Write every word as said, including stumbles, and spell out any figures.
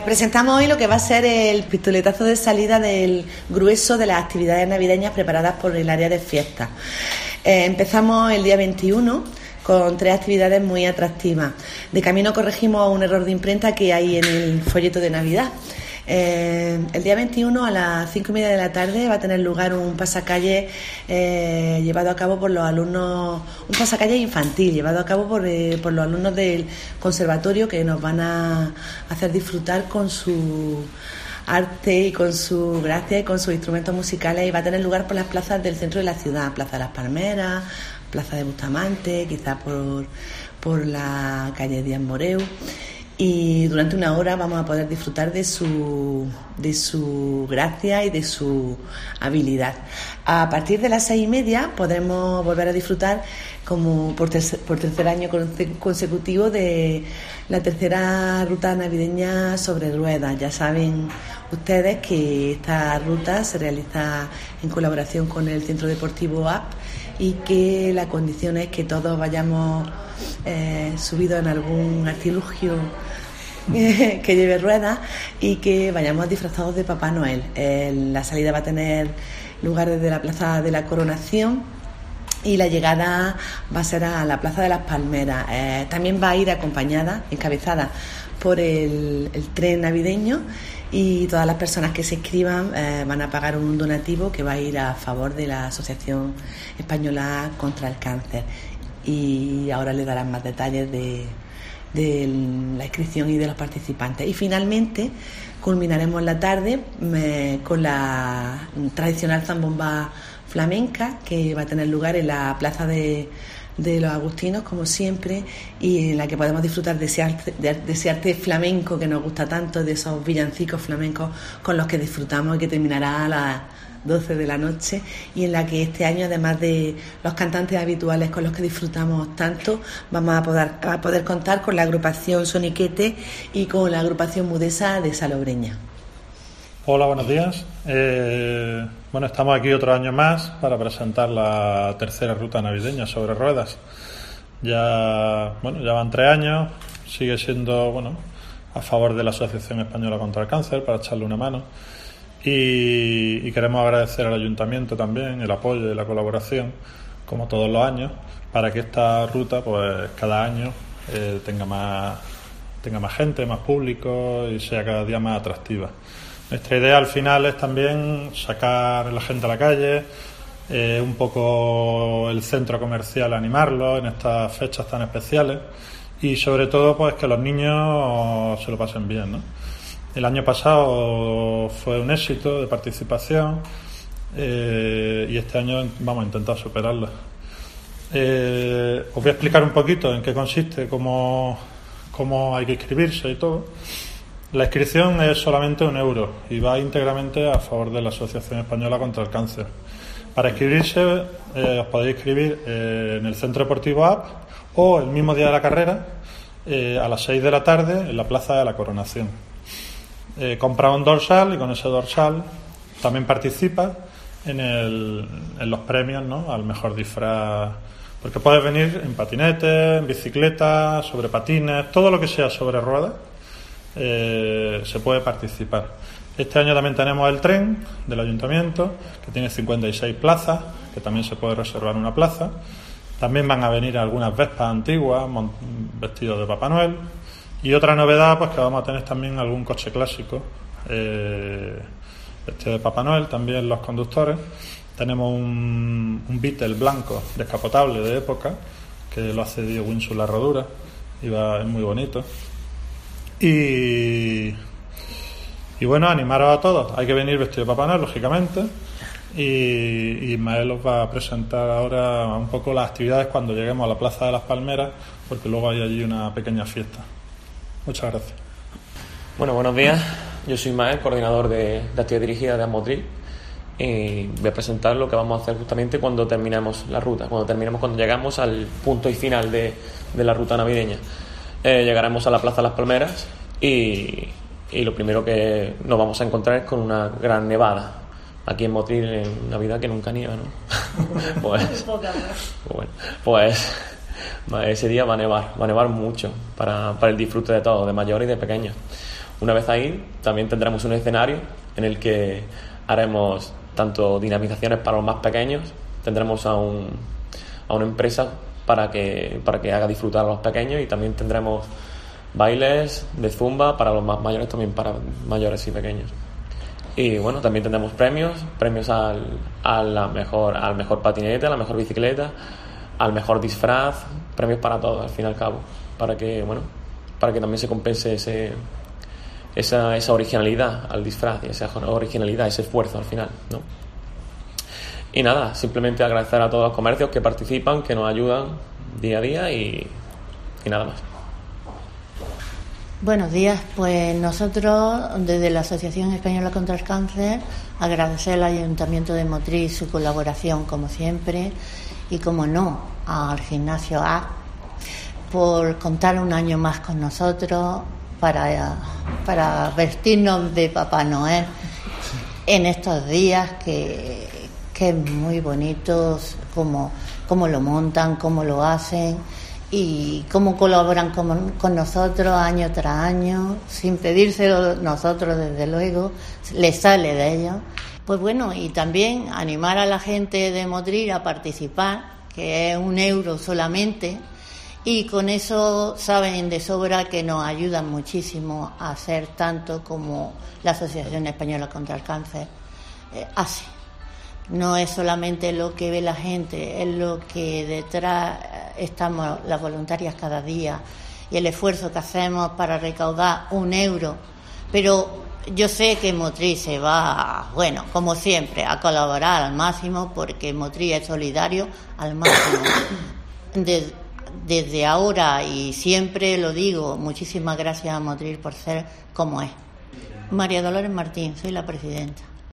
Presentamos hoy lo que va a ser el pistoletazo de salida del grueso de las actividades navideñas preparadas por el área de fiestas. Eh, empezamos el día veintiuno con tres actividades muy atractivas. De camino corregimos un error de imprenta que hay en el folleto de Navidad. Eh, el día veintiuno a las cinco y media de la tarde va a tener lugar un pasacalle eh, llevado a cabo por los alumnos, un pasacalle infantil llevado a cabo por, eh, por los alumnos del conservatorio, que nos van a hacer disfrutar con su arte y con su gracia y con sus instrumentos musicales, y va a tener lugar por las plazas del centro de la ciudad, Plaza de las Palmeras, Plaza de Bustamante, quizás por, por la calle Díaz Moreu. Y durante una hora vamos a poder disfrutar de su, de su gracia y de su habilidad. A partir de las seis y media podremos volver a disfrutar, como por tercer, por tercer año consecutivo, de la tercera ruta navideña sobre ruedas. Ya saben ustedes que esta ruta se realiza en colaboración con el Centro Deportivo A P y que la condición es que todos vayamos eh, subidos en algún artilugio que lleve ruedas y que vayamos disfrazados de Papá Noel. Eh, la salida va a tener lugar desde la Plaza de la Coronación y la llegada va a ser a la Plaza de las Palmeras. Eh, también va a ir acompañada, encabezada por el, el tren navideño, y todas las personas que se inscriban eh, van a pagar un donativo que va a ir a favor de la Asociación Española contra el Cáncer. Y ahora les darán más detalles de, de la inscripción y de los participantes. Y finalmente culminaremos la tarde eh, con la tradicional zambomba flamenca, que va a tener lugar en la Plaza de, de los Agustinos, como siempre, y en la que podemos disfrutar de ese, arte, de, de ese arte flamenco que nos gusta tanto, de esos villancicos flamencos con los que disfrutamos y que terminará a las doce de la noche, y en la que este año, además de los cantantes habituales con los que disfrutamos tanto, vamos a poder, a poder contar con la agrupación Soniquete y con la agrupación Mudesa de Salobreña. Hola, buenos días. Eh, bueno, estamos aquí otro año más para presentar la tercera ruta navideña sobre ruedas. Ya, bueno, ya van tres años, sigue siendo, bueno, a favor de la Asociación Española contra el Cáncer, para echarle una mano. Y, y queremos agradecer al Ayuntamiento también el apoyo y la colaboración, como todos los años, para que esta ruta, pues cada año eh, tenga más, tenga más gente, más público y sea cada día más atractiva. Nuestra idea al final es también sacar a la gente a la calle, eh, un poco el centro comercial, animarlo en estas fechas tan especiales, y sobre todo pues que los niños se lo pasen bien, ¿no? El año pasado fue un éxito de participación eh, y este año vamos a intentar superarlo. Eh, os voy a explicar un poquito en qué consiste, cómo, cómo hay que inscribirse y todo. La inscripción es solamente un euro y va íntegramente a favor de la Asociación Española contra el Cáncer. Para inscribirse eh, os podéis inscribir eh, en el Centro Deportivo A P o el mismo día de la carrera eh, a las seis de la tarde en la Plaza de la Coronación. Eh, compra un dorsal y con ese dorsal también participa en, el, en los premios, ¿no?, al mejor disfraz, porque puedes venir en patinete, en bicicleta, sobre patines, todo lo que sea sobre ruedas. Eh, se puede participar. Este año también tenemos el tren del Ayuntamiento, que tiene cincuenta y seis plazas, que también se puede reservar una plaza. También van a venir algunas Vespas antiguas vestidos de Papá Noel, y otra novedad, pues que vamos a tener también algún coche clásico eh, vestido de Papá Noel, también los conductores. Tenemos un, un Beetle blanco descapotable de época, que lo hace Diego Winsu la rodura, y va, es muy bonito. Y, y bueno, animaros a todos. Hay que venir vestido de Papá Noel, lógicamente. Y, y Ismael os va a presentar ahora un poco las actividades cuando lleguemos a la Plaza de las Palmeras, porque luego hay allí una pequeña fiesta. Muchas gracias. Bueno, buenos días. Yo soy Ismael, coordinador de, de actividad dirigida de Asmotril. Y voy a presentar lo que vamos a hacer justamente cuando terminemos la ruta, cuando terminemos, cuando llegamos al punto y final de, de la ruta navideña. Eh, llegaremos a la Plaza de las Palmeras y, y lo primero que nos vamos a encontrar es con una gran nevada. Aquí en Motril en Navidad, que nunca nieva, ¿no? pues, bueno, pues ese día va a nevar, va a nevar mucho para, para el disfrute de todos, de mayores y de pequeños. Una vez ahí, también tendremos un escenario en el que haremos tanto dinamizaciones para los más pequeños, tendremos a, un, a una empresa para que, para que haga disfrutar a los pequeños, y también tendremos bailes de zumba para los más mayores, también para mayores y pequeños. Y bueno, también tendremos premios, premios al, a la mejor, al mejor patinete, a la mejor bicicleta, al mejor disfraz, premios para todos al fin y al cabo, para que, bueno, para que también se compense ese, esa, esa originalidad al disfraz, y esa originalidad, ese esfuerzo al final, ¿no? Y nada, simplemente agradecer a todos los comercios que participan, que nos ayudan día a día, y, y nada más. Buenos días, pues nosotros desde la Asociación Española contra el Cáncer agradecer al Ayuntamiento de Motril su colaboración como siempre, y como no al Gimnasio A por contar un año más con nosotros para, para vestirnos de Papá Noel en estos días que, que es muy bonito cómo, cómo lo montan, cómo lo hacen y cómo colaboran con, con nosotros año tras año, sin pedírselo nosotros, desde luego, les sale de ellos. Pues bueno, y también animar a la gente de Motril a participar, que es un euro solamente, y con eso saben de sobra que nos ayudan muchísimo a hacer tanto como la Asociación Española contra el Cáncer eh, hace. No es solamente lo que ve la gente, es lo que detrás estamos las voluntarias cada día, y el esfuerzo que hacemos para recaudar un euro. Pero yo sé que Motril se va, bueno, como siempre, a colaborar al máximo, porque Motril es solidario al máximo. Desde, desde ahora y siempre lo digo, muchísimas gracias a Motril por ser como es. María Dolores Martín, soy la presidenta.